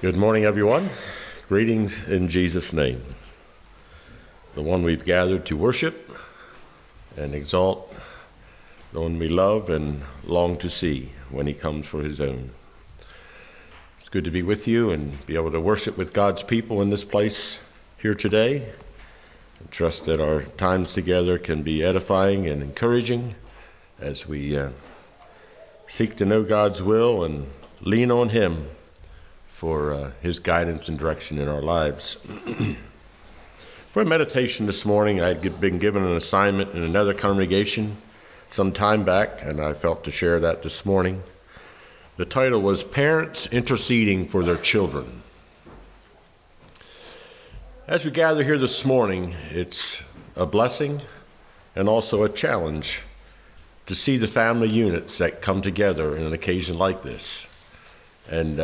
Good morning, everyone. Greetings in Jesus' name, the one we've gathered to worship and exalt, the one we love and long to see when he comes for his own. It's good to be with you and be able to worship with God's people in this place here today. I trust that our times together can be edifying and encouraging as we seek to know God's will and lean on him for his guidance and direction in our lives. For meditation this morning, I had been given an assignment in another congregation some time back, and I felt to share that this morning. The title was Parents Interceding for Their Children. As we gather here this morning, it's a blessing and also a challenge to see the family units that come together in an occasion like this. And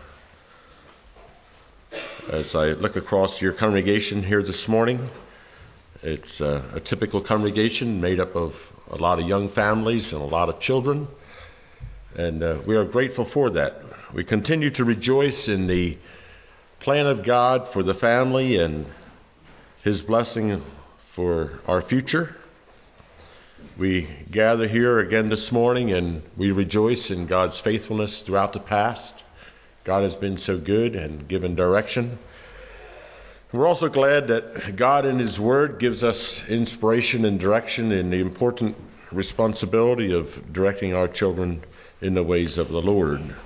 as I look across your congregation here this morning, it's a typical congregation made up of a lot of young families and a lot of children, and we are grateful for that. We continue to rejoice in the plan of God for the family and his blessing for our future. We gather here again this morning and we rejoice in God's faithfulness throughout the past. God has been so good and given direction. We're also glad that God in his word gives us inspiration and direction in the important responsibility of directing our children in the ways of the Lord.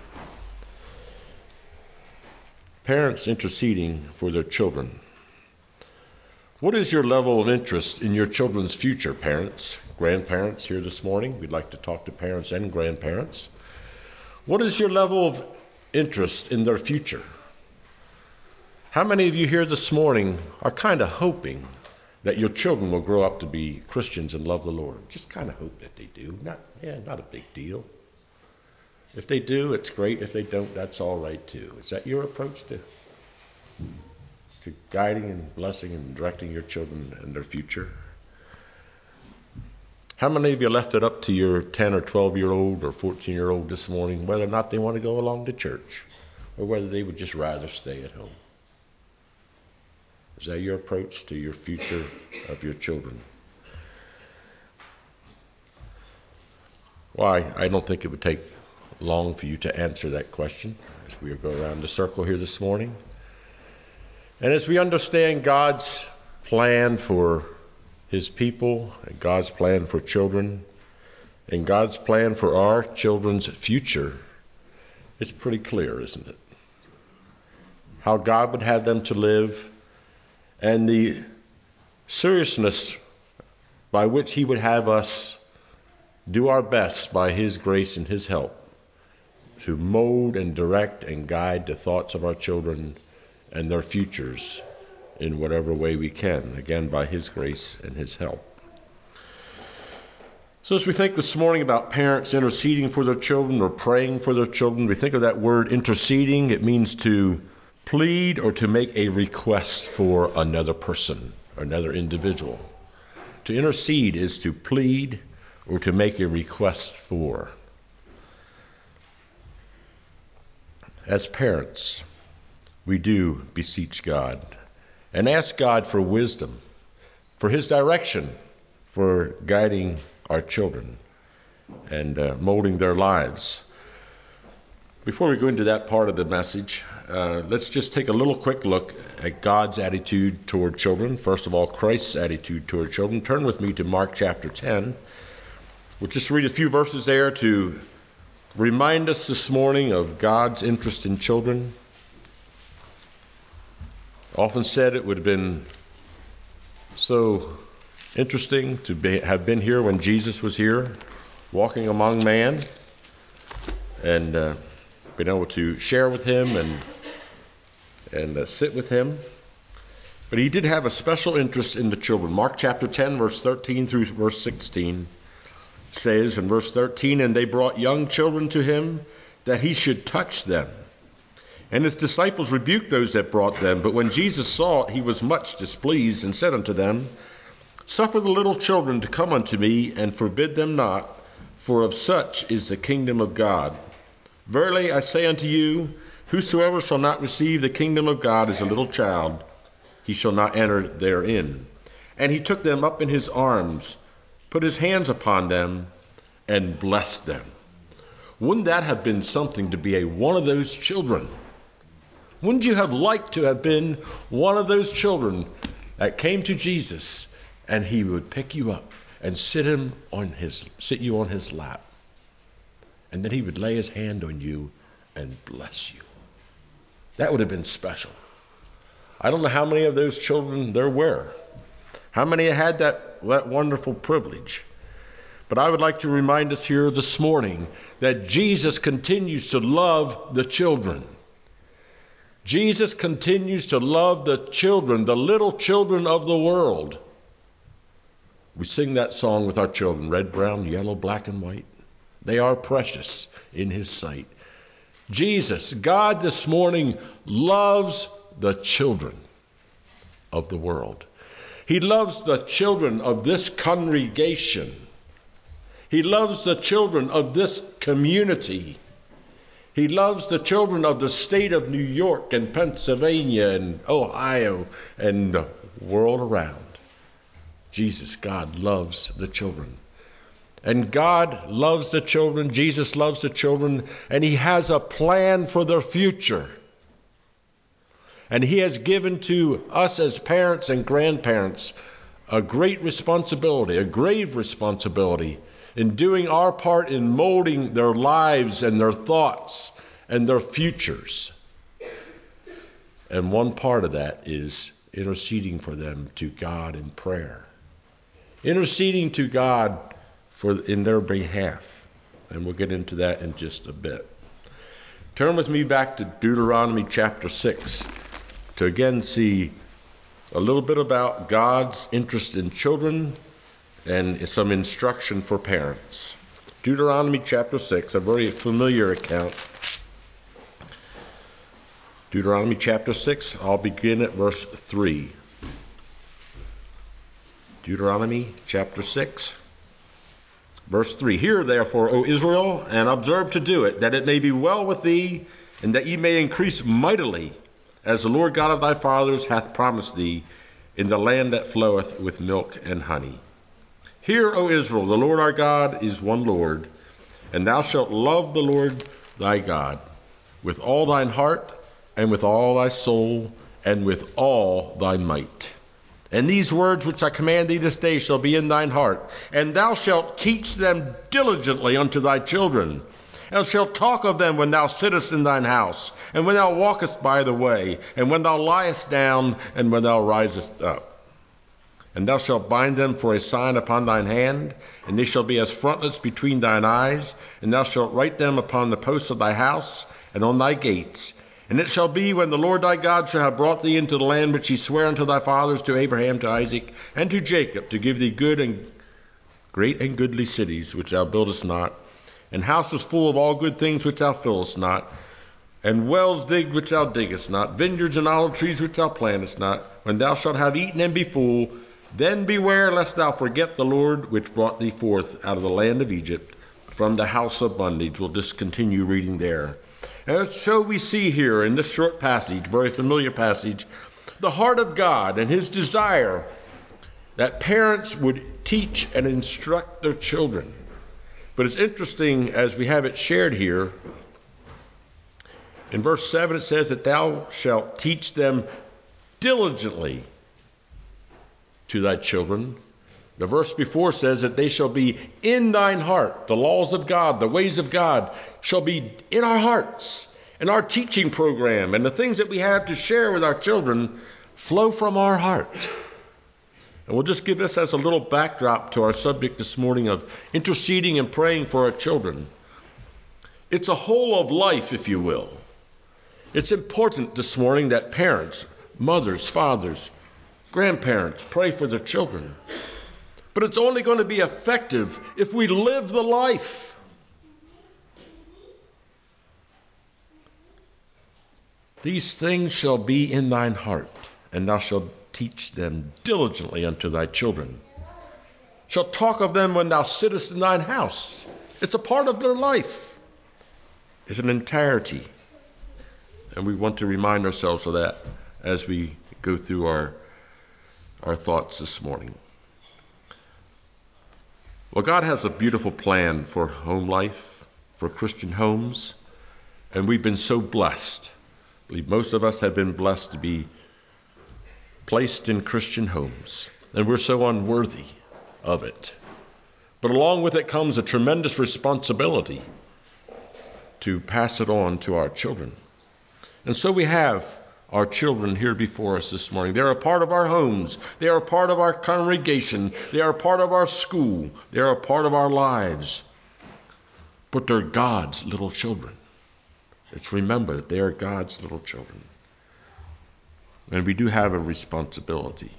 Parents interceding for their children. What is your level of interest in your children's future, parents, grandparents here this morning? We'd like to talk to parents and grandparents. What is your level of interest in their future? How many of you here this morning are kind of hoping that your children will grow up to be Christians and love the Lord? Just kind of hope that they do. Not a big deal. If they do, it's great. If they don't, that's all right too. Is that your approach to guiding and blessing and directing your children and their future? How many of you left it up to your 10 or 12-year-old or 14-year-old this morning whether or not they want to go along to church or whether they would just rather stay at home? Is that your approach to your future of your children? Why, I don't think it would take long for you to answer that question as we go around the circle here this morning. And as we understand God's plan for his people, and God's plan for children, and God's plan for our children's future, it's pretty clear, isn't it? How God would have them to live, and the seriousness by which he would have us do our best by his grace and his help to mold and direct and guide the thoughts of our children and their futures in whatever way we can, again, by his grace and his help. So as we think this morning about parents interceding for their children or praying for their children, we think of that word interceding. It means to plead or to make a request for another person or another individual. To intercede is to plead or to make a request for. As parents, we do beseech God and ask God for wisdom, for his direction, for guiding our children and molding their lives. Before we go into that part of the message, let's just take a little quick look at God's attitude toward children. First of all, Christ's attitude toward children. Turn with me to Mark chapter 10. We'll just read a few verses there to remind us this morning of God's interest in children. Often said it would have been so interesting to have been here when Jesus was here, walking among man, and been able to share with him and sit with him. But he did have a special interest in the children. Mark chapter 10, verse 13 through verse 16 says in verse 13, "And they brought young children to him that he should touch them. And his disciples rebuked those that brought them. But when Jesus saw it, he was much displeased, and said unto them, Suffer the little children to come unto me, and forbid them not, for of such is the kingdom of God. Verily I say unto you, Whosoever shall not receive the kingdom of God as a little child, he shall not enter therein. And he took them up in his arms, put his hands upon them, and blessed them. Wouldn't that have been something to be one of those children? Wouldn't you have liked to have been one of those children that came to Jesus and he would pick you up and sit you on his lap, and then he would lay his hand on you and bless you? That would have been special. I don't know how many of those children there were, how many had that wonderful privilege. But I would like to remind us here this morning that Jesus continues to love the children. Jesus continues to love the children, the little children of the world. We sing that song with our children, red, brown, yellow, black, and white. They are precious in his sight. Jesus, God this morning, loves the children of the world. He loves the children of this congregation. He loves the children of this community. He loves the children of the state of New York and Pennsylvania and Ohio and the world around. Jesus, God, loves the children. And God loves the children, Jesus loves the children, and he has a plan for their future. And he has given to us as parents and grandparents a great responsibility, a grave responsibility, in doing our part in molding their lives and their thoughts and their futures. And one part of that is interceding for them to God in prayer. Interceding to God in their behalf. And we'll get into that in just a bit. Turn with me back to Deuteronomy chapter 6 to again see a little bit about God's interest in children and some instruction for parents. Deuteronomy chapter 6, a very familiar account. Deuteronomy chapter 6, I'll begin at verse 3. Deuteronomy chapter 6, verse 3. Hear therefore, O Israel, and observe to do it, that it may be well with thee, and that ye may increase mightily, as the Lord God of thy fathers hath promised thee, in the land that floweth with milk and honey. Hear, O Israel, the Lord our God is one Lord, and thou shalt love the Lord thy God with all thine heart, and with all thy soul, and with all thy might. And these words which I command thee this day shall be in thine heart, and thou shalt teach them diligently unto thy children, and shalt talk of them when thou sittest in thine house, and when thou walkest by the way, and when thou liest down, and when thou risest up. And thou shalt bind them for a sign upon thine hand, and they shall be as frontlets between thine eyes, and thou shalt write them upon the posts of thy house, and on thy gates. And it shall be, when the Lord thy God shall have brought thee into the land which he sware unto thy fathers, to Abraham, to Isaac, and to Jacob, to give thee good and great and goodly cities, which thou buildest not, and houses full of all good things which thou fillest not, and wells digged which thou diggest not, vineyards and olive trees which thou plantest not, when thou shalt have eaten and be full, then beware lest thou forget the Lord which brought thee forth out of the land of Egypt, from the house of bondage. We'll just continue reading there. And so we see here in this short passage, very familiar passage, the heart of God and his desire that parents would teach and instruct their children. But it's interesting, as we have it shared here, in verse 7 it says that thou shalt teach them diligently to thy children. The verse before says that they shall be in thine heart. The laws of God, the ways of God shall be in our hearts. And our teaching program and the things that we have to share with our children flow from our heart. And we'll just give this as a little backdrop to our subject this morning of interceding and praying for our children. It's a whole of life, if you will. It's important this morning that parents, mothers, fathers, grandparents pray for their children. But it's only going to be effective if we live the life. These things shall be in thine heart, and thou shalt teach them diligently unto thy children. Shalt talk of them when thou sittest in thine house. It's a part of their life. It's an entirety. And we want to remind ourselves of that as we go through our thoughts this morning. Well, God has a beautiful plan for home life, for Christian homes, and we've been so blessed. I believe most of us have been blessed to be placed in Christian homes, and we're so unworthy of it. But along with it comes a tremendous responsibility to pass it on to our children. And so we have our children here before us this morning. They're a part of our homes. They are a part of our congregation. They are a part of our school. They are a part of our lives. But they're God's little children. Let's remember that they are God's little children. And we do have a responsibility.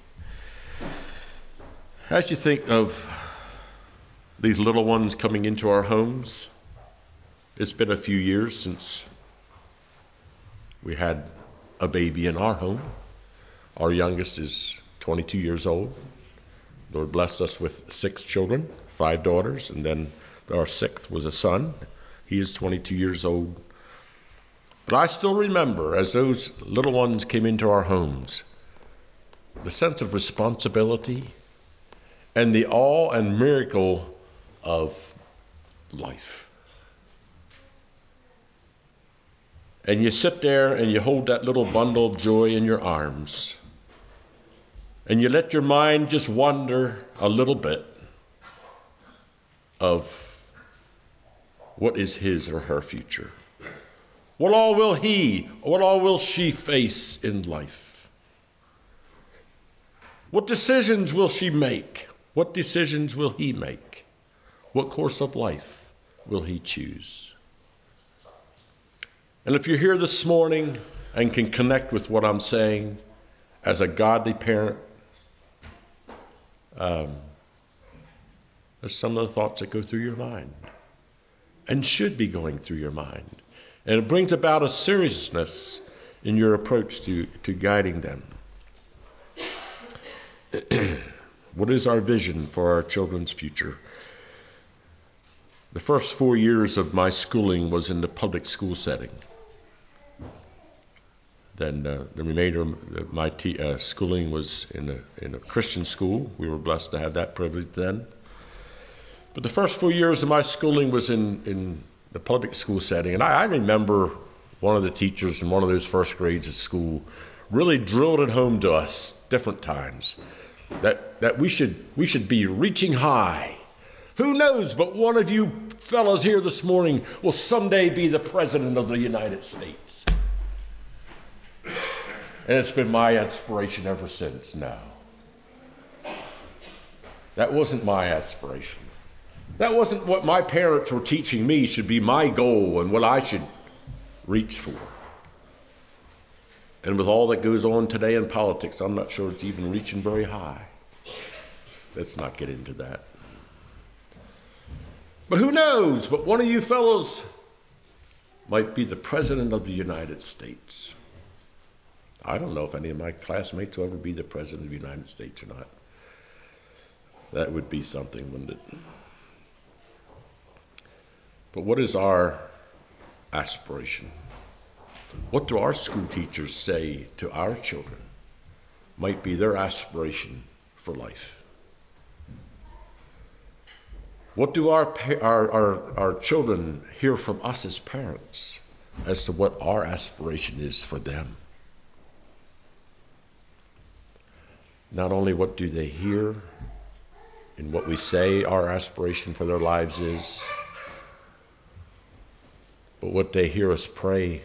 As you think of these little ones coming into our homes, it's been a few years since we had a baby in our home. Our youngest is 22 years old. The Lord blessed us with 6 children, 5 daughters, and then our 6th was a son. He is 22 years old. But I still remember, as those little ones came into our homes, the sense of responsibility and the awe and miracle of life. And you sit there and you hold that little bundle of joy in your arms. And you let your mind just wander a little bit of what is his or her future. What all will she face in life? What decisions will she make? What decisions will he make? What course of life will he choose? And if you're here this morning and can connect with what I'm saying as a godly parent, there's some of the thoughts that go through your mind and should be going through your mind. And it brings about a seriousness in your approach to guiding them. What is our vision for our children's future? The first 4 years of my schooling was in the public school setting. Then the remainder of my schooling was in a Christian school. We were blessed to have that privilege then. But the first 4 years of my schooling was in the public school setting. And I remember one of the teachers in one of those first grades at school really drilled it home to us different times that we should be reaching high. Who knows but one of you fellows here this morning will someday be the President of the United States. And it's been my aspiration ever since now. That wasn't my aspiration. That wasn't what my parents were teaching me should be my goal and what I should reach for. And with all that goes on today in politics, I'm not sure it's even reaching very high. Let's not get into that. But who knows? But one of you fellows might be the President of the United States. I don't know if any of my classmates will ever be the President of the United States or not. That would be something, wouldn't it? But what is our aspiration? What do our school teachers say to our children might be their aspiration for life? What do our children hear from us as parents as to what our aspiration is for them? Not only what do they hear in what we say our aspiration for their lives is, but what they hear us pray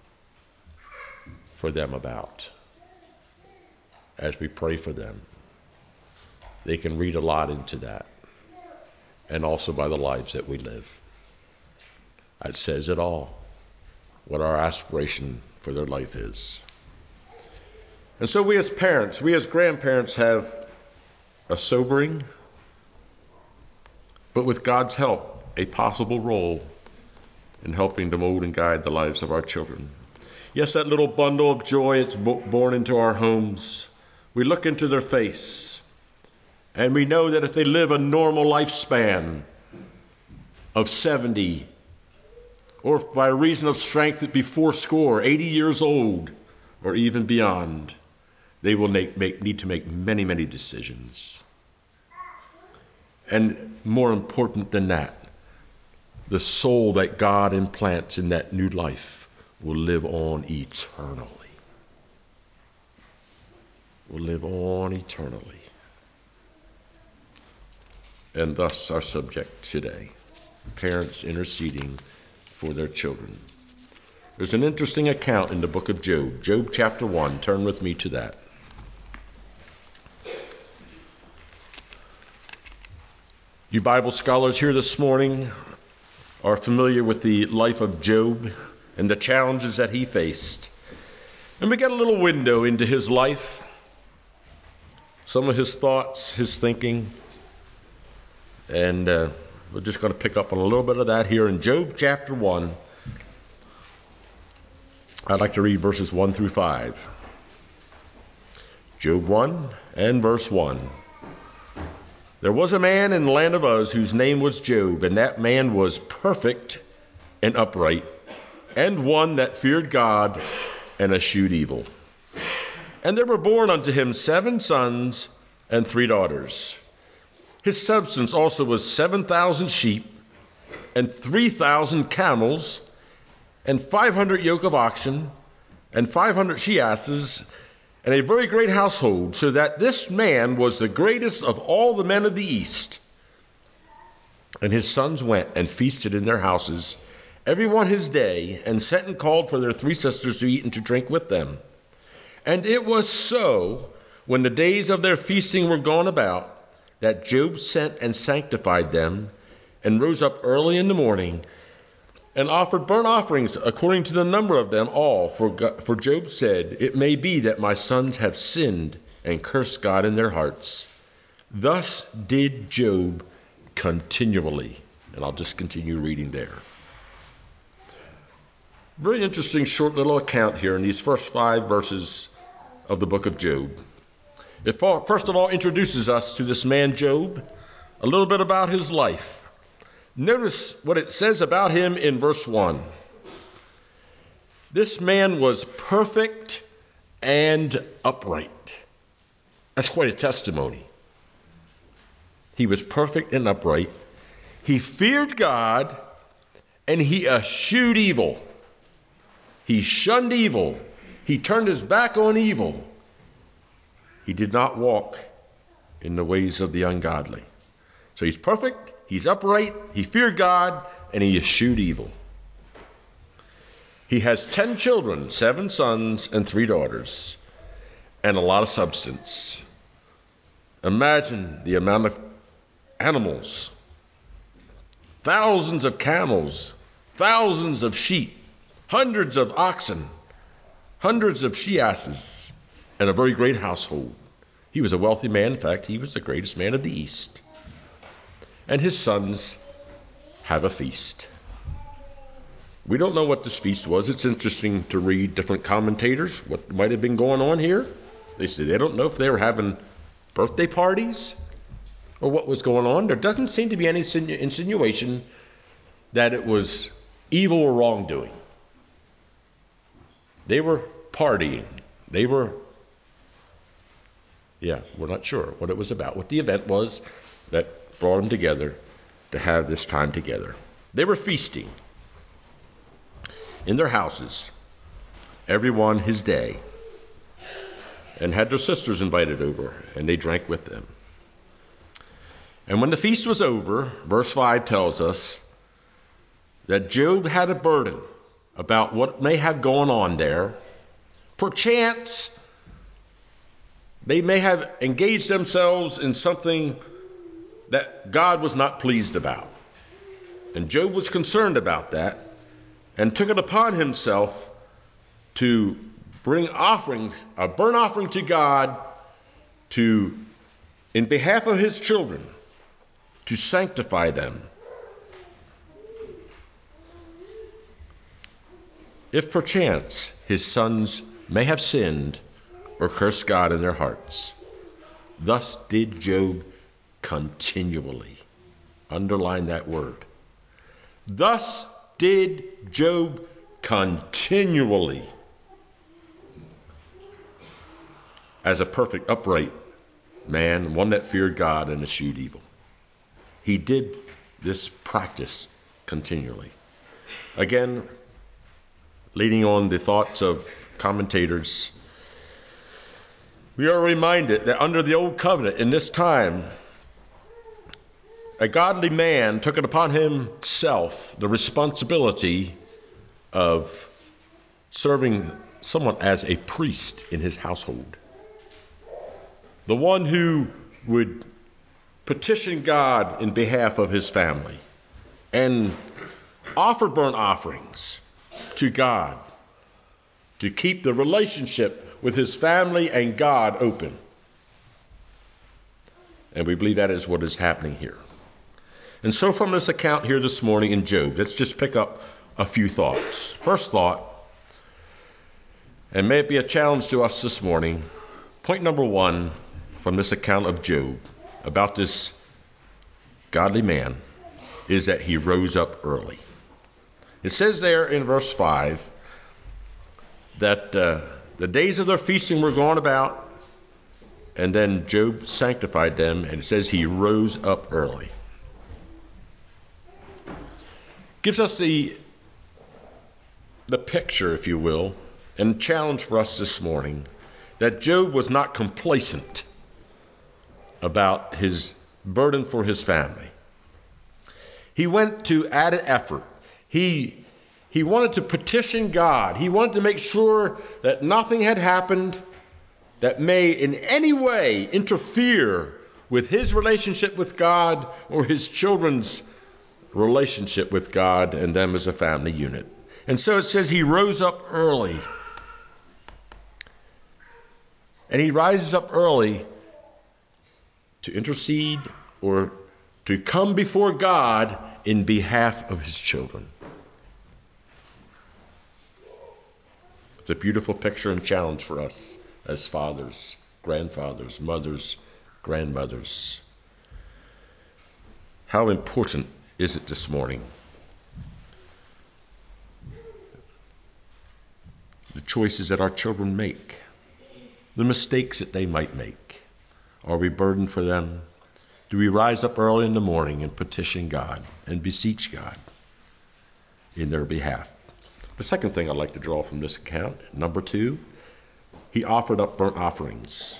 for them about. As we pray for them, they can read a lot into that, and also by the lives that we live. That says it all, what our aspiration for their life is. And so we as parents, we as grandparents have a sobering, but with God's help, a possible role in helping to mold and guide the lives of our children. Yes, that little bundle of joy is born into our homes. We look into their face, and we know that if they live a normal lifespan of 70 or by reason of strength at be 80 years old, or even beyond, they will need to make many, many decisions. And more important than that, the soul that God implants in that new life will live on eternally. Will live on eternally. And thus our subject today, parents interceding for their children. There's an interesting account in the book of Job, Job chapter 1. Turn with me to that. You Bible scholars here this morning are familiar with the life of Job and the challenges that he faced. And we get a little window into his life, some of his thoughts, his thinking. And we're just going to pick up on a little bit of that here in Job chapter 1. I'd like to read verses 1 through 5. Job 1 and verse 1. There was a man in the land of Uz whose name was Job, and that man was perfect and upright, and one that feared God and eschewed evil. And there were born unto him 7 sons and 3 daughters. His substance also was 7,000 sheep, and 3,000 camels, and 500 yoke of oxen, and 500 she-asses, and a very great household, so that this man was the greatest of all the men of the east. And his sons went and feasted in their houses, every one his day, and sent and called for their 3 sisters to eat and to drink with them. And it was so, when the days of their feasting were gone about, that Job sent and sanctified them, and rose up early in the morning, and offered burnt offerings according to the number of them all. For Job said, it may be that my sons have sinned and cursed God in their hearts. Thus did Job continually. And I'll just continue reading there. Very interesting short little account here in these first 5 verses of the book of Job. It first of all introduces us to this man Job, a little bit about his life. Notice what it says about him in verse 1. This man was perfect and upright. That's quite a testimony. He was perfect and upright. He feared God and he eschewed evil. He shunned evil. He turned his back on evil. He did not walk in the ways of the ungodly. So he's perfect, he's upright, he feared God, and he eschewed evil. He has 10 children, 7 sons and 3 daughters, and a lot of substance. Imagine the amount of animals. Thousands of camels, thousands of sheep, hundreds of oxen, hundreds of she-asses, and a very great household. He was a wealthy man. In fact, he was the greatest man of the East. And his sons have a feast. We don't know what this feast was. It's interesting to read different commentators, what might have been going on here. They say they don't know if they were having birthday parties or what was going on. There doesn't seem to be any insinuation that it was evil or wrongdoing. They were partying. We're not sure what it was about, what the event was that brought them together to have this time together. They were feasting in their houses, everyone his day, and had their sisters invited over, and they drank with them. And when the feast was over, verse 5 tells us that Job had a burden about what may have gone on there. Perchance, they may have engaged themselves in something that God was not pleased about. And Job was concerned about that and took it upon himself to bring offerings, a burnt offering to God in behalf of his children, to sanctify them. If perchance his sons may have sinned or cursed God in their hearts. Thus did Job continually. Underline that word. Thus did Job continually as a perfect, upright man, one that feared God and eschewed evil. He did this practice continually. Again, leading on the thoughts of commentators, we are reminded that under the old covenant in this time, a godly man took it upon himself the responsibility of serving someone as a priest in his household. The one who would petition God in behalf of his family and offer burnt offerings to God to keep the relationship with his family and God open. And we believe that is what is happening here. And so from this account here this morning in Job, let's just pick up a few thoughts. First thought, and may it be a challenge to us this morning, point number one from this account of Job about this godly man is that he rose up early. It says there in verse 5 that the days of their feasting were gone about, and then Job sanctified them, and it says he rose up early. Gives us the picture, if you will, and challenge for us this morning that Job was not complacent about his burden for his family. He went to added effort. He wanted to petition God. He wanted to make sure that nothing had happened that may in any way interfere with his relationship with God or his children's relationship with God and them as a family unit. And so it says he rose up early. And he rises up early to intercede or to come before God in behalf of his children. It's a beautiful picture and challenge for us as fathers, grandfathers, mothers, grandmothers. How important is it this morning? The choices that our children make, the mistakes that they might make. Are we burdened for them? Do we rise up early in the morning and petition God and beseech God in their behalf? The second thing I'd like to draw from this account, number 2, he offered up burnt offerings.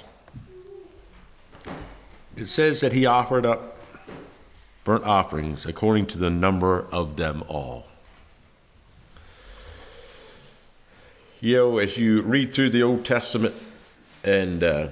It says that he offered up burnt offerings according to the number of them all. You know, as you read through the Old Testament and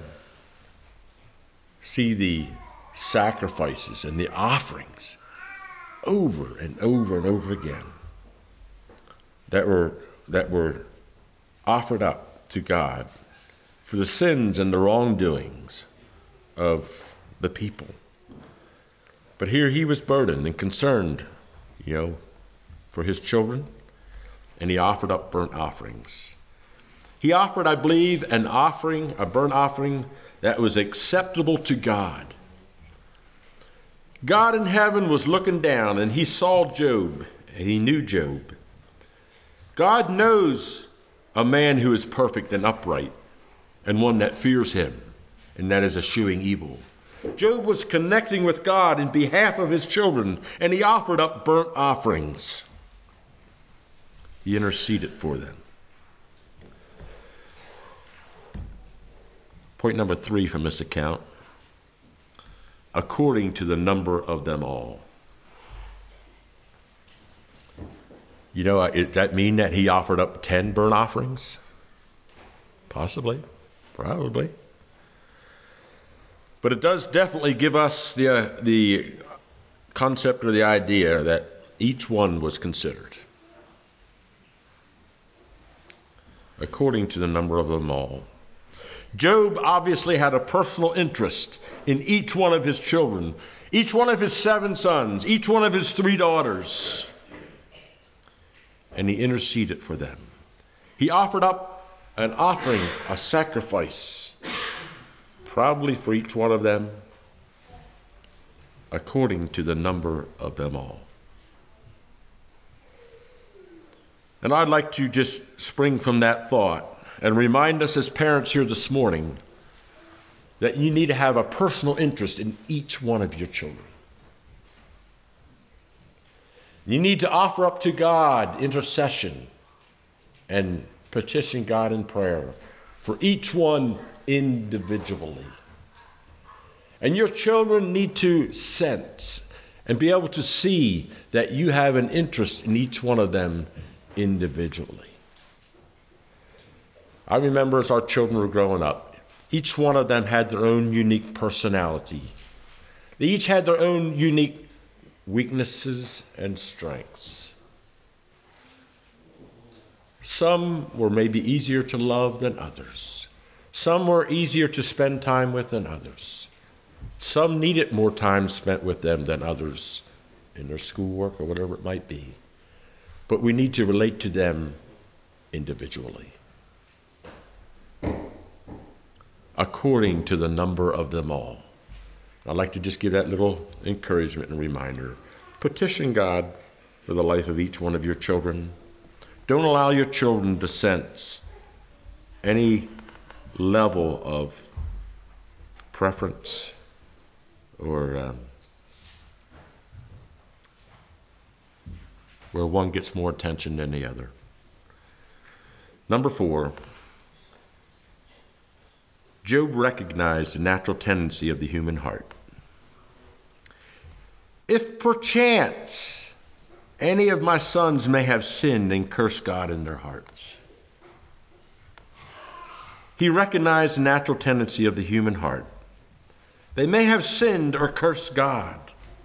see the sacrifices and the offerings over and over and over again that were offered up to God for the sins and the wrongdoings of the people. But here he was burdened and concerned, for his children, and he offered up burnt offerings. He offered, I believe, a burnt offering that was acceptable to God. God in heaven was looking down, and he saw Job, and he knew Job. God knows a man who is perfect and upright, and one that fears him, and that is eschewing evil. Job was connecting with God in behalf of his children, and he offered up burnt offerings. He interceded for them. Point number 3 from this account, according to the number of them all. Does that mean that he offered up 10 burnt offerings? Possibly, probably. But it does definitely give us the concept or the idea that each one was considered. According to the number of them all. Job obviously had a personal interest in each one of his children, each one of his 7 sons, each one of his 3 daughters. And he interceded for them. He offered up an offering, a sacrifice, probably for each one of them, according to the number of them all. And I'd like to just spring from that thought and remind us as parents here this morning that you need to have a personal interest in each one of your children. You need to offer up to God intercession and petition God in prayer for each one individually. And your children need to sense and be able to see that you have an interest in each one of them individually. I remember as our children were growing up, each one of them had their own unique personality. They each had their own unique weaknesses and strengths. Some were maybe easier to love than others. Some were easier to spend time with than others. Some needed more time spent with them than others in their schoolwork or whatever it might be. But we need to relate to them individually, according to the number of them all. I'd like to just give that little encouragement and reminder. Petition God for the life of each one of your children. Don't allow your children to sense any level of preference or where one gets more attention than the other. Number 4, Job recognized the natural tendency of the human heart. If perchance any of my sons may have sinned and cursed God in their hearts. He recognized the natural tendency of the human heart. They may have sinned or cursed God.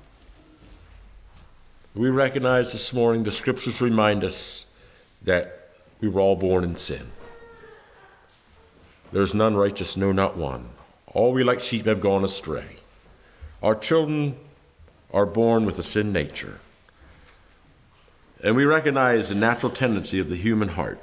We recognize this morning the scriptures remind us that we were all born in sin. There's none righteous, no, not one. All we like sheep have gone astray. Our children are born with a sin nature. And we recognize the natural tendency of the human heart.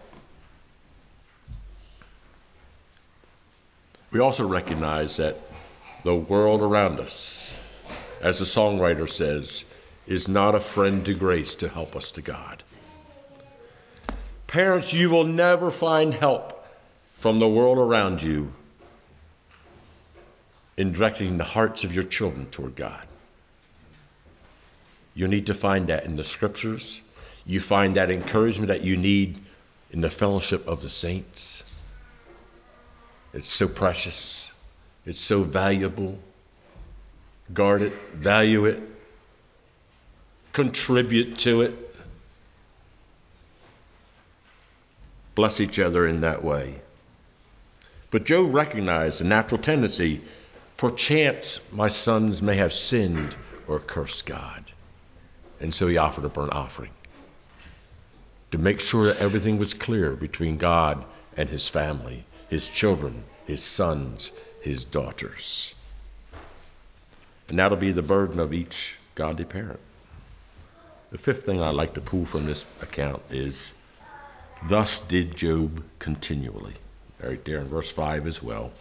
We also recognize that the world around us, as the songwriter says, is not a friend to grace to help us to God. Parents, you will never find help from the world around you in directing the hearts of your children toward God. You need to find that in the scriptures. You find that encouragement that you need in the fellowship of the saints. It's so precious. It's so valuable. Guard it, value it, contribute to it. Bless each other in that way. But Job recognized the natural tendency, perchance my sons may have sinned or cursed God. And so he offered a burnt offering to make sure that everything was clear between God and his family, his children, his sons, his daughters. And that'll be the burden of each godly parent. The 5th thing I'd like to pull from this account is, thus did Job continually. Right there in verse 5 as well.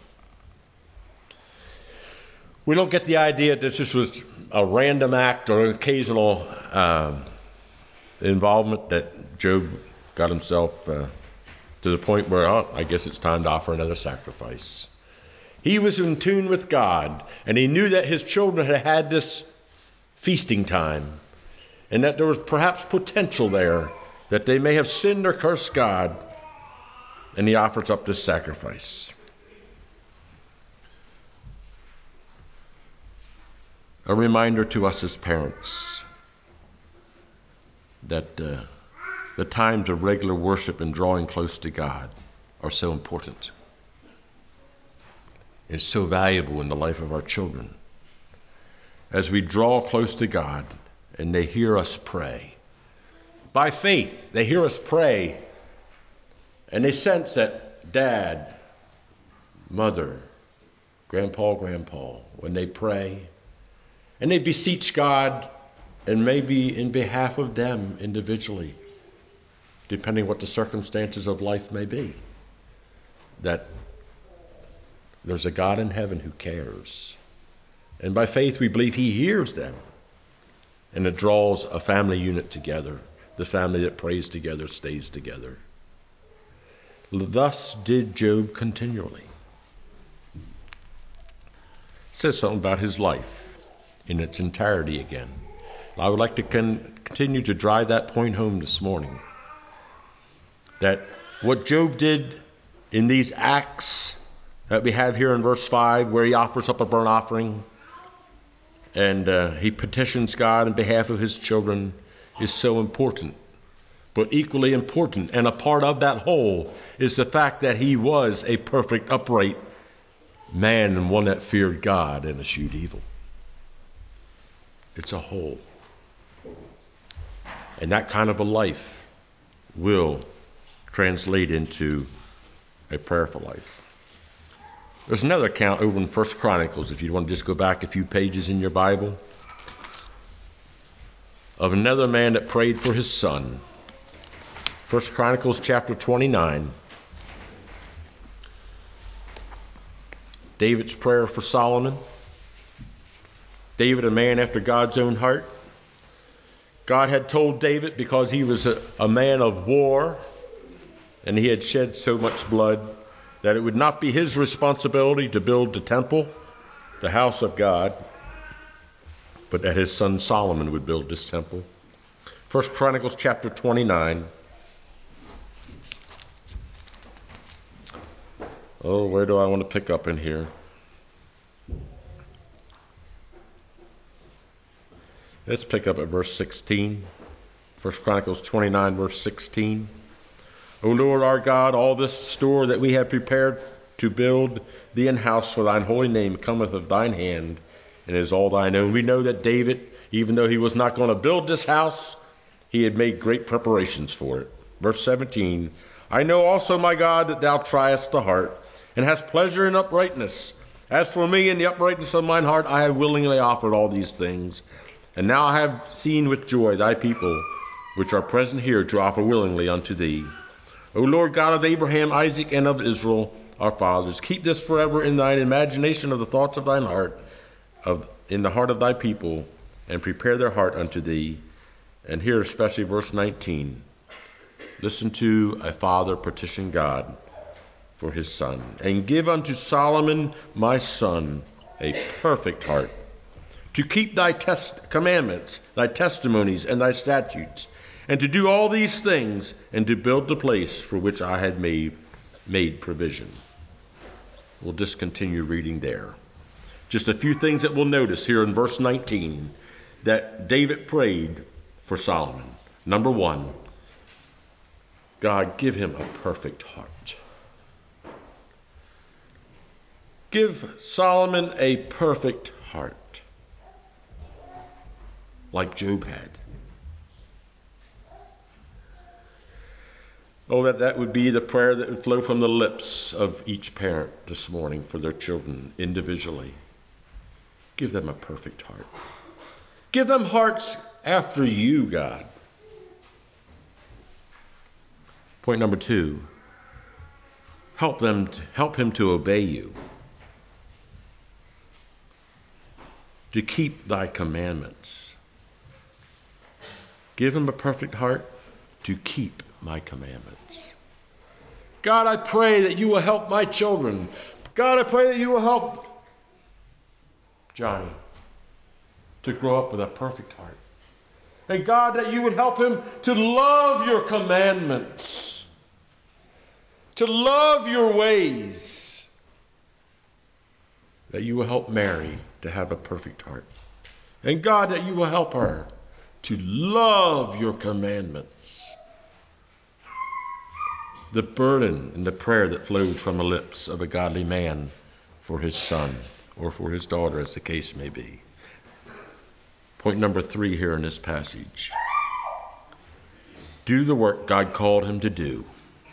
We don't get the idea that this was a random act or an occasional involvement that Job got himself to the point where, I guess it's time to offer another sacrifice. He was in tune with God, and he knew that his children had had this feasting time, and that there was perhaps potential there, that they may have sinned or cursed God, and he offers up this sacrifice. A reminder to us as parents that the times of regular worship and drawing close to God are so important. It's so valuable in the life of our children. As we draw close to God and they hear us pray, by faith they hear us pray, and they sense that dad, mother, grandpa, when they pray, and they beseech God, and maybe in behalf of them individually, depending what the circumstances of life may be, that there's a God in heaven who cares. And by faith we believe he hears them. And it draws a family unit together the family that prays together stays together. Thus did Job continually. It says something about his life in its entirety again. I would like to continue to drive that point home this morning. That what Job did in these acts that we have here in verse 5, where he offers up a burnt offering and he petitions God on behalf of his children, is so important. But equally important and a part of that whole is the fact that he was a perfect, upright man and one that feared God and eschewed evil. It's a whole. And that kind of a life will translate into a prayerful life. There's another account over in 1 Chronicles, if you want to just go back a few pages in your Bible, of another man that prayed for his son. 1 Chronicles chapter 29. David's prayer for Solomon. David, a man after God's own heart. God had told David, because he was a man of war and he had shed so much blood, that it would not be his responsibility to build the temple, the house of God, but that his son Solomon would build this temple. 1 Chronicles chapter 29. Oh, where do I want to pick up in here? Let's pick up at verse 16. 1 Chronicles 29, verse 16. O Lord our God, all this store that we have prepared to build thee an house for thine holy name cometh of thine hand, and is all thine own. We know that David, even though he was not going to build this house, he had made great preparations for it. Verse 17. I know also, my God, that thou triest the heart, and hast pleasure in uprightness. As for me, in the uprightness of mine heart, I have willingly offered all these things. And now I have seen with joy thy people, which are present here, to offer willingly unto thee. O Lord God of Abraham, Isaac, and of Israel, our fathers, keep this forever in thine imagination of the thoughts of thine heart, in the heart of thy people, and prepare their heart unto thee. And here especially verse 19. Listen to a father petition God for his son. And give unto Solomon my son a perfect heart, to keep thy commandments, thy testimonies, and thy statutes, and to do all these things, and to build the place for which I had made provision. We'll just continue reading there. Just a few things that we'll notice here in verse 19 that David prayed for Solomon. Number one, God, give him a perfect heart. Give Solomon a perfect heart, like Job had. Oh, that would be the prayer that would flow from the lips of each parent this morning for their children individually. Give them a perfect heart. Give them hearts after you, God. Point number two, help him to obey you, to keep thy commandments. Give him a perfect heart to keep my commandments. God, I pray that you will help my children. God, I pray that you will help Johnny to grow up with a perfect heart. And God, that you would help him to love your commandments, to love your ways. That you will help Mary to have a perfect heart. And God, that you will help her to love your commandments. The burden and the prayer that flows from the lips of a godly man for his son or for his daughter, as the case may be. Point number three here in this passage. Do the work God called him to do.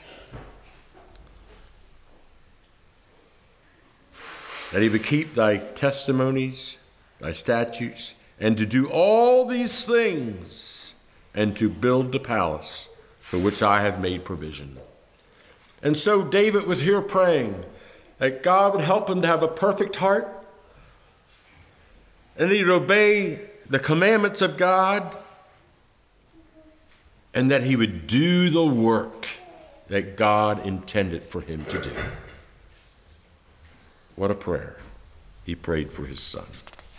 That he would keep thy testimonies, thy statutes, and to do all these things, and to build the palace for which I have made provision. And so David was here praying that God would help him to have a perfect heart, and that he would obey the commandments of God, and that he would do the work that God intended for him to do. What a prayer he prayed for his son.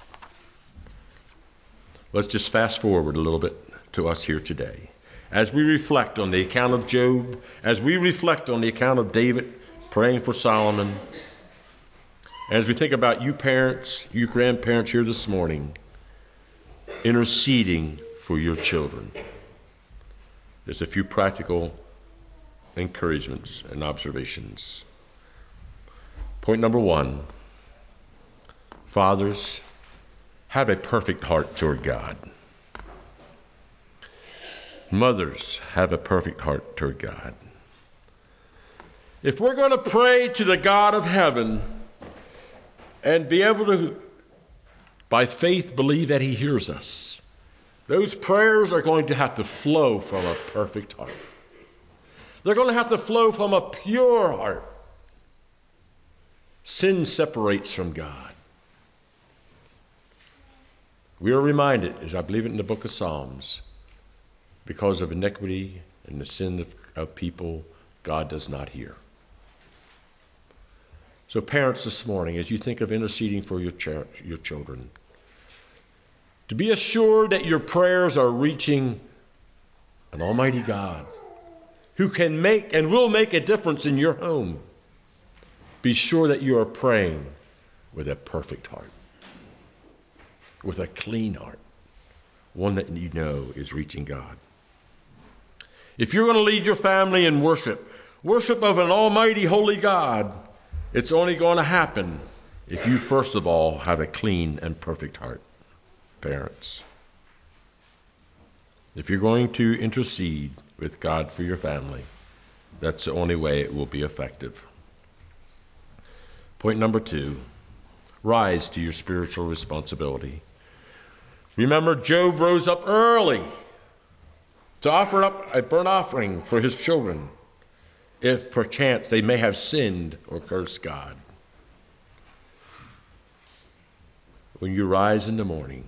Let's just fast forward a little bit to us here today. As we reflect on the account of Job, as we reflect on the account of David praying for Solomon, as we think about you parents, you grandparents here this morning, interceding for your children, there's a few practical encouragements and observations. Point number one, fathers, have a perfect heart toward God. Mothers, have a perfect heart toward God. If we're going to pray to the God of heaven and be able to, by faith, believe that he hears us, those prayers are going to have to flow from a perfect heart. They're going to have to flow from a pure heart. Sin separates from God. We are reminded, as I believe it in the book of Psalms, because of iniquity and the sin of people, God does not hear. So parents, this morning, as you think of interceding for your children, to be assured that your prayers are reaching an almighty God who can make and will make a difference in your home. Be sure that you are praying with a perfect heart, with a clean heart, one that you know is reaching God. If you're going to lead your family in worship of an almighty holy God, it's only going to happen if you first of all have a clean and perfect heart. Parents, if you're going to intercede with God for your family, that's the only way it will be effective. Point number two, rise to your spiritual responsibility. Remember, Job rose up early to offer up a burnt offering for his children, if perchance they may have sinned or cursed God. When you rise in the morning,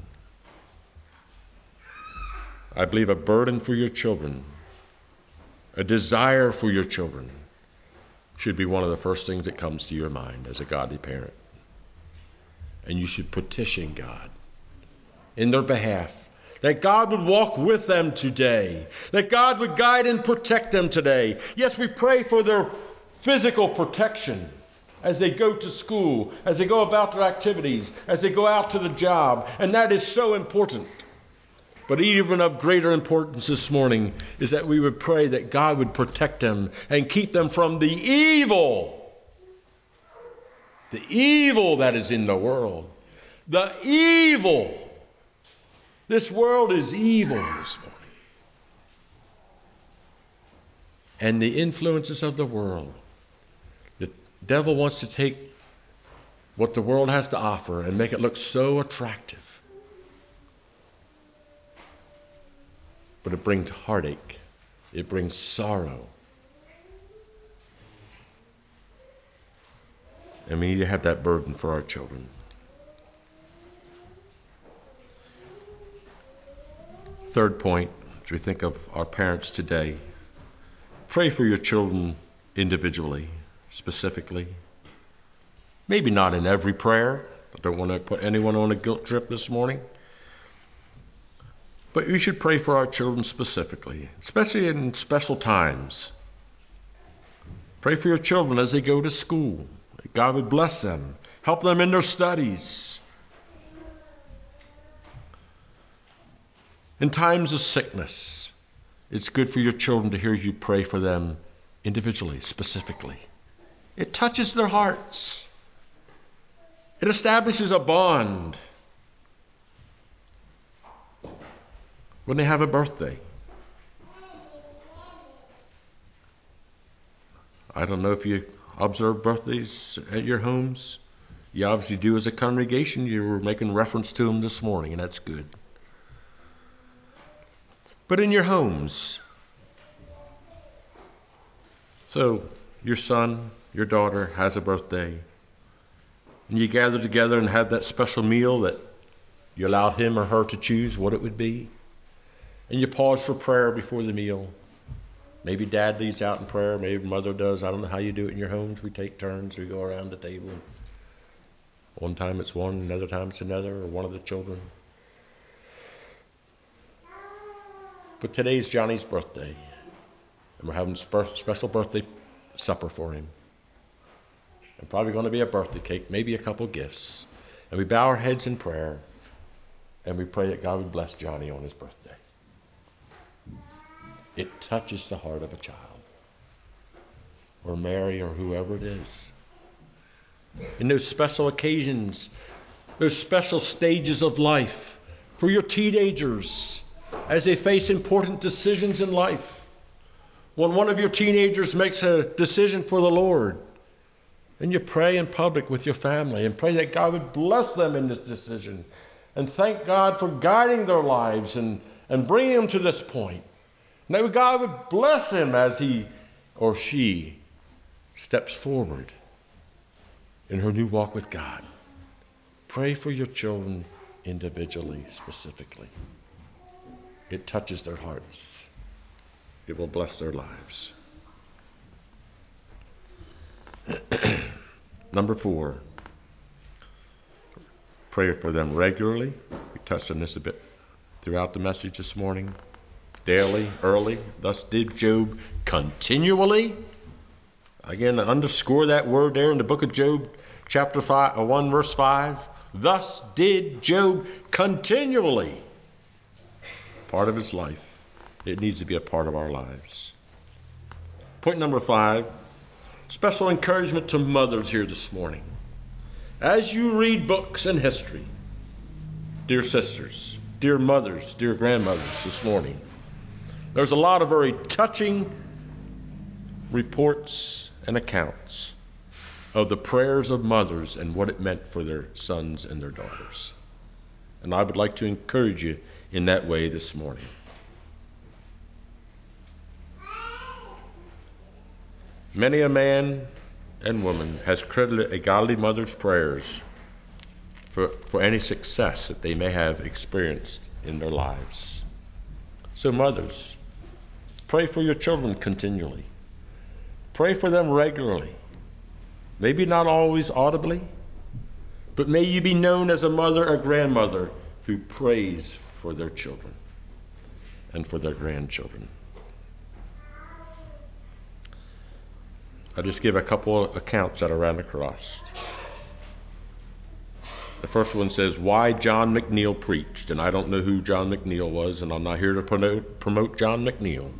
I believe a burden for your children, a desire for your children, should be one of the first things that comes to your mind as a godly parent. And you should petition God in their behalf, that God would walk with them today, that God would guide and protect them today. Yes, we pray for their physical protection as they go to school, as they go about their activities, as they go out to the job, and that is so important. But even of greater importance this morning is that we would pray that God would protect them and keep them from the evil that is in the world. The evil. This world is evil this morning. And the influences of the world. The devil wants to take what the world has to offer and make it look so attractive. But it brings heartache. It brings sorrow. And we need to have that burden for our children. Third point, as we think of our parents today, pray for your children individually, specifically. Maybe not in every prayer. I don't want to put anyone on a guilt trip this morning. But we should pray for our children specifically, especially in special times. Pray for your children as they go to school. God would bless them, help them in their studies. In times of sickness, it's good for your children to hear you pray for them individually, specifically. It touches their hearts. It establishes a bond. When they have a birthday, I don't know if you observe birthdays at your homes. You obviously do as a congregation. You were making reference to them this morning, and that's good. But in your homes, so your son, your daughter has a birthday, and you gather together and have that special meal that you allowed him or her to choose what it would be. And you pause for prayer before the meal. Maybe Dad leads out in prayer. Maybe Mother does. I don't know how you do it in your homes. We take turns. We go around the table. One time it's one, another time it's another, or one of the children. But today's Johnny's birthday. And we're having a special birthday supper for him. And probably going to be a birthday cake, maybe a couple gifts. And we bow our heads in prayer. And we pray that God would bless Johnny on his birthday. It touches the heart of a child. Or Mary, or whoever it is. In those special occasions, those special stages of life, for your teenagers, as they face important decisions in life. When one of your teenagers makes a decision for the Lord, and you pray in public with your family and pray that God would bless them in this decision, and thank God for guiding their lives and bringing them to this point. And that God would bless him as he or she steps forward in her new walk with God. Pray for your children individually, specifically. It touches their hearts. It will bless their lives. Number 4, pray for them regularly. We touched on this a bit throughout the message this morning. Daily, early. Thus did Job continually. Again, underscore that word there in the book of Job, chapter 1, verse 5. Thus did Job continually. Part of his life. It needs to be a part of our lives. Point number 5. Special encouragement to mothers here this morning. As you read books and history, dear sisters, dear mothers, dear grandmothers this morning, there's a lot of very touching reports and accounts of the prayers of mothers and what it meant for their sons and their daughters. And I would like to encourage you in that way this morning. Many a man and woman has credited a godly mother's prayers for any success that they may have experienced in their lives. So mothers, pray for your children continually. Pray for them regularly. Maybe not always audibly, but may you be known as a mother or grandmother who prays for their children and for their grandchildren. I'll just give a couple of accounts that I ran across. The first one says, why John McNeil preached. And I don't know who John McNeil was, and I'm not here to promote John McNeil.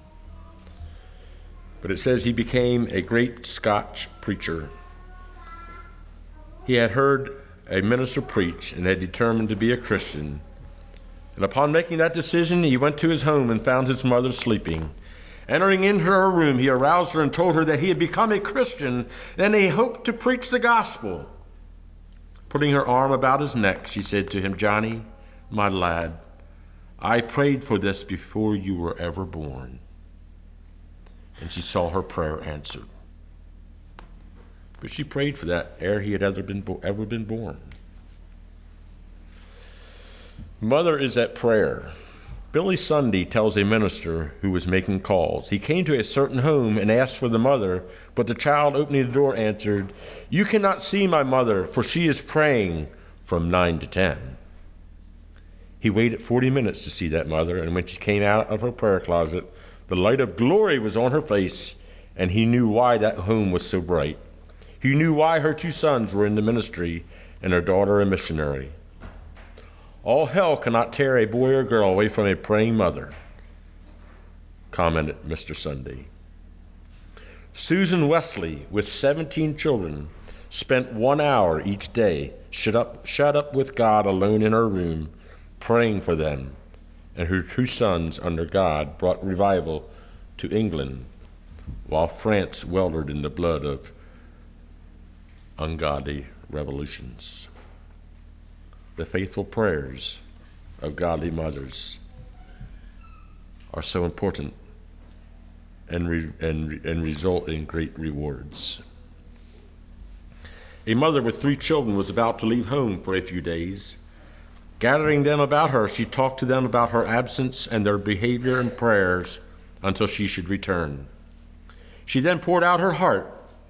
But it says he became a great Scotch preacher. He had heard a minister preach and had determined to be a Christian. And upon making that decision, he went to his home and found his mother sleeping. Entering into her room, he aroused her and told her that he had become a Christian and he hoped to preach the gospel. Putting her arm about his neck, she said to him, Johnny, my lad, I prayed for this before you were ever born. And she saw her prayer answered. But she prayed for that ere he had ever been born. Mother is at prayer. Billy Sunday tells a minister who was making calls. He came to a certain home and asked for the mother, but the child opening the door answered, you cannot see my mother, for she is praying from 9 to 10. He waited 40 minutes to see that mother, and when she came out of her prayer closet, the light of glory was on her face, and he knew why that home was so bright. He knew why her 2 sons were in the ministry and her daughter a missionary. All hell cannot tear a boy or girl away from a praying mother, commented Mr. Sunday. Susan Wesley, with 17 children, spent 1 hour each day shut up with God alone in her room, praying for them, and her 2 sons under God brought revival to England, while France weltered in the blood of ungodly revolutions. The faithful prayers of godly mothers are so important and result in great rewards. A mother with 3 children was about to leave home for a few days Gathering them about her, she talked to them about her absence and their behavior and prayers until she should return. She then poured out her heart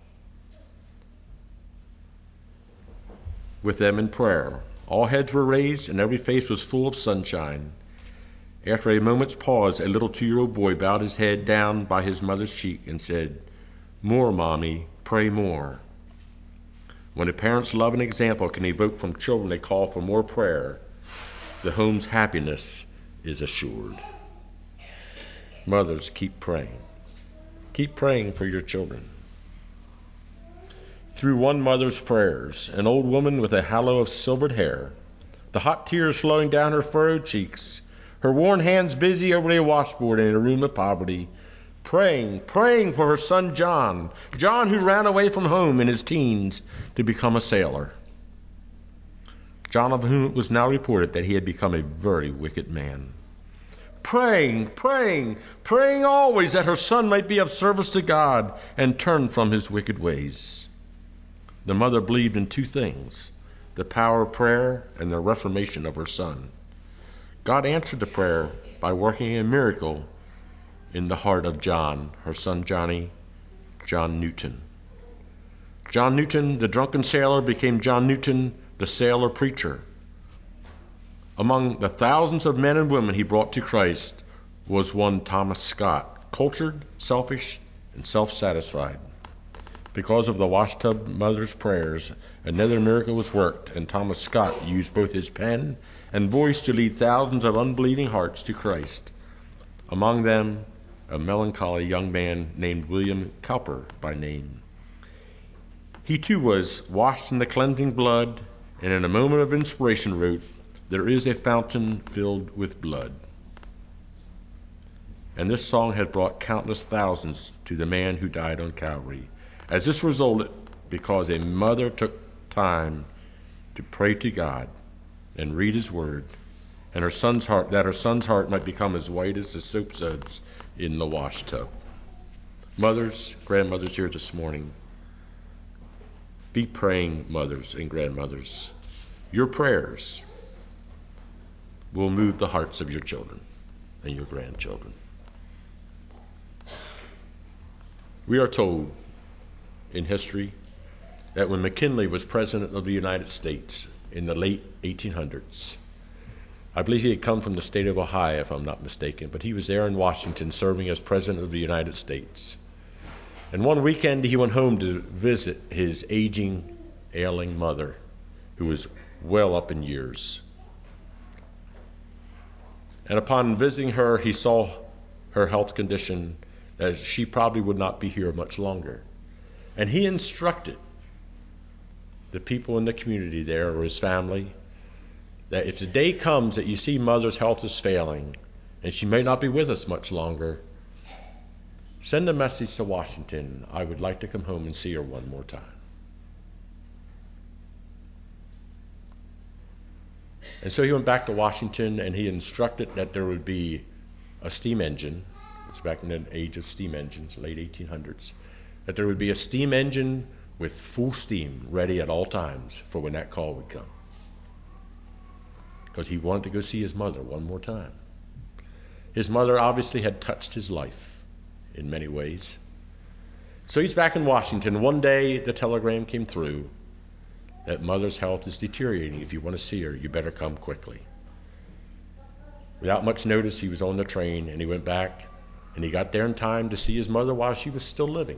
with them in prayer. All heads were raised and every face was full of sunshine. After a moment's pause, a little 2-year-old boy bowed his head down by his mother's cheek and said, "More, Mommy, pray more." When a parent's love and example can evoke from children a call for more prayer, the home's happiness is assured. Mothers, keep praying. Keep praying for your children. Through one mother's prayers, an old woman with a halo of silvered hair, the hot tears flowing down her furrowed cheeks, her worn hands busy over a washboard in a room of poverty, praying for her son John who ran away from home in his teens to become a sailor. John, of whom it was now reported that he had become a very wicked man. Praying always that her son might be of service to God and turn from his wicked ways. The mother believed in 2 things, the power of prayer and the reformation of her son. God answered the prayer by working a miracle in the heart of John, her son John Newton. John Newton, the drunken sailor, became John Newton, the sailor preacher. Among the thousands of men and women he brought to Christ was one Thomas Scott, cultured, selfish, and self-satisfied. Because of the washtub mother's prayers, another miracle was worked, and Thomas Scott used both his pen and voice to lead thousands of unbelieving hearts to Christ. Among them, a melancholy young man named William Cowper by name. He too was washed in the cleansing blood, and in a moment of inspiration wrote, "There is a fountain filled with blood." And this song has brought countless thousands to the man who died on Calvary, as this resulted because a mother took time to pray to God and read his word, and her son's heart might become as white as the soap suds in the wash tub. Mothers, grandmothers here this morning, be praying, mothers and grandmothers. Your prayers will move the hearts of your children and your grandchildren. We are told in history that when McKinley was President of the United States in the late 1800s, I believe he had come from the state of Ohio, if I'm not mistaken, but he was there in Washington serving as President of the United States. And one weekend he went home to visit his aging, ailing mother, who was well up in years. And upon visiting her, he saw her health condition, that she probably would not be here much longer. And he instructed the people in the community there, or his family, that if the day comes that you see mother's health is failing and she may not be with us much longer, send a message to Washington. I would like to come home and see her one more time. And so he went back to Washington and he instructed that there would be a steam engine. It was back in the age of steam engines, late 1800s. That there would be a steam engine with full steam ready at all times for when that call would come. Because he wanted to go see his mother one more time. His mother obviously had touched his life in many ways. So he's back in Washington. One day the telegram came through that mother's health is deteriorating. If you want to see her, you better come quickly. Without much notice, he was on the train and he went back and he got there in time to see his mother while she was still living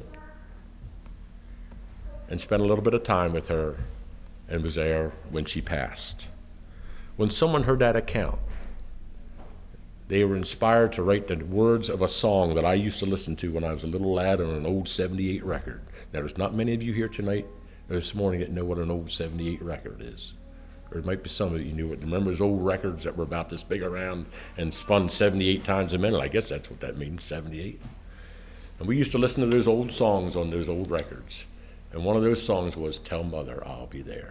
and spent a little bit of time with her and was there when she passed. When someone heard that account, they were inspired to write the words of a song that I used to listen to when I was a little lad on an old 78 record. Now, there's not many of you here tonight or this morning that know what an old 78 record is. Or it might be some of you knew it. Remember those old records that were about this big around and spun 78 times a minute? I guess that's what that means, 78. And we used to listen to those old songs on those old records. And one of those songs was Tell Mother I'll Be There.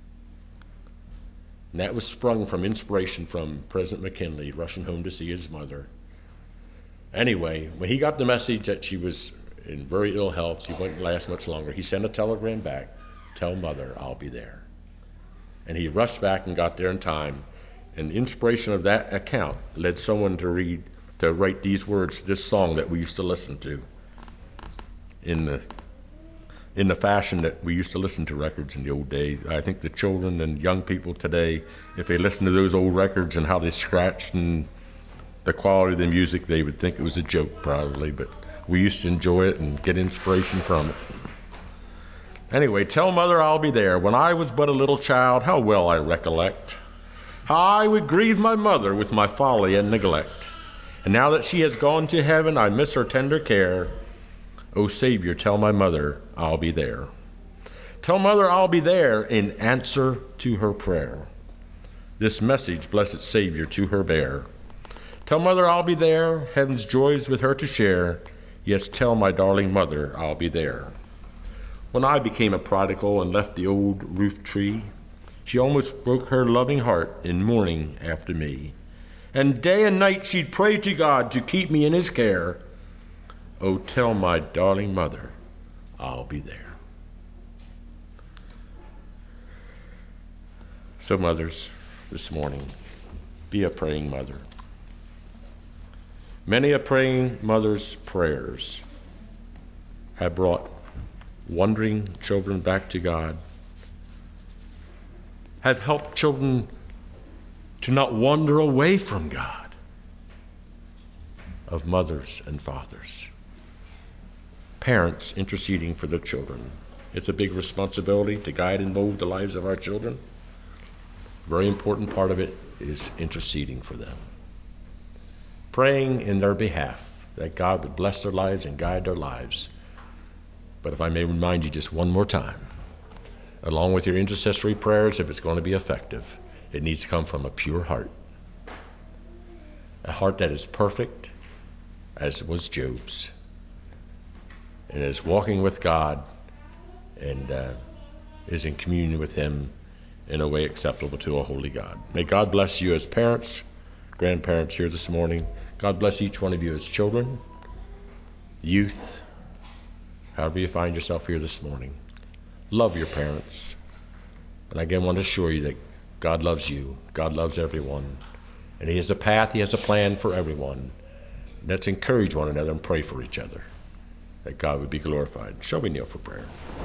And that was sprung from inspiration from President McKinley rushing home to see his mother. Anyway, when he got the message that she was in very ill health, she wouldn't last much longer, he sent a telegram back, Tell Mother I'll be there. And he rushed back and got there in time. And the inspiration of that account led someone to write these words, this song that we used to listen to in the fashion that we used to listen to records in the old days. I think the children and young people today, if they listen to those old records and how they scratched and the quality of the music, they would think it was a joke probably, but we used to enjoy it and get inspiration from it. Anyway, tell mother I'll be there. When I was but a little child, how well I recollect how I would grieve my mother with my folly and neglect. And now that she has gone to heaven, I miss her tender care. O Savior, tell my mother I'll be there. Tell mother I'll be there in answer to her prayer. This message, blessed Savior, to her bear. Tell mother I'll be there, heaven's joys with her to share. Yes, tell my darling mother I'll be there. When I became a prodigal and left the old roof tree, she almost broke her loving heart in mourning after me. And day and night she'd pray to God to keep me in his care. Oh, tell my darling mother I'll be there. So mothers, this morning, be a praying mother. Many a praying mother's prayers have brought wandering children back to God, have helped children to not wander away from God, of mothers and fathers, parents interceding for their children. It's a big responsibility to guide and mold the lives of our children. A very important part of it is interceding for them, praying in their behalf that God would bless their lives and guide their lives. But if I may remind you just one more time, along with your intercessory prayers, if it's going to be effective, it needs to come from a pure heart. A heart that is perfect, as was Job's, and is walking with God and is in communion with him in a way acceptable to a holy God. May God bless you as parents, grandparents here this morning. God bless each one of you as children, youth, however you find yourself here this morning. Love your parents. And I again want to assure you that God loves you. God loves everyone. And he has a path, he has a plan for everyone. Let's encourage one another and pray for each other, that God would be glorified. Shall we kneel for prayer?